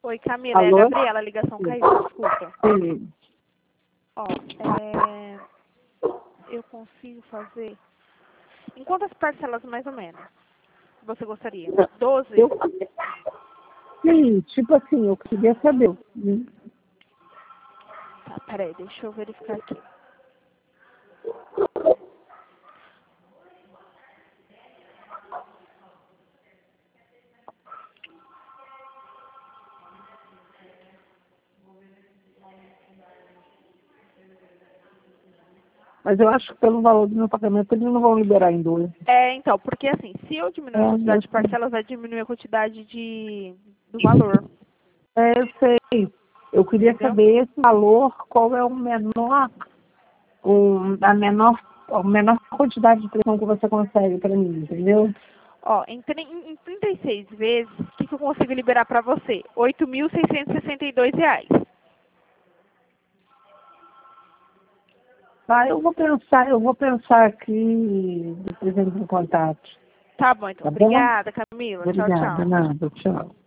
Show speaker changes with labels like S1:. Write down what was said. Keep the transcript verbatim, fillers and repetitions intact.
S1: Oi, Camila, é a
S2: Alô?
S1: Gabriela, a ligação caiu, desculpa.
S2: Sim.
S1: Ó, é... eu consigo fazer... Em quantas parcelas, mais ou menos, você gostaria? Doze?
S2: Eu, sim, tipo assim, eu queria saber. Hum.
S1: Tá, peraí, deixa eu verificar aqui.
S2: Mas eu acho que pelo valor do meu pagamento eles não vão liberar em dois.
S1: É, então, porque assim, se eu diminuir a
S2: É,
S1: quantidade
S2: eu
S1: de
S2: sei.
S1: parcelas, vai diminuir a quantidade de... do valor,
S2: É, eu sei. Eu queria
S1: entendeu?
S2: saber esse valor, qual é o menor, o, a menor, a menor quantidade de pressão que você consegue para mim, entendeu?
S1: Ó, em, tri- em em trinta e seis vezes, o que, que eu consigo liberar pra você? oito mil seiscentos e sessenta e dois reais.
S2: Tá, eu vou pensar, eu vou pensar aqui, depois entro em contato.
S1: Tá bom, então.
S2: Tá bom?
S1: Obrigada, Camila. Tchau,
S2: Obrigada,
S1: tchau.
S2: nada, tchau.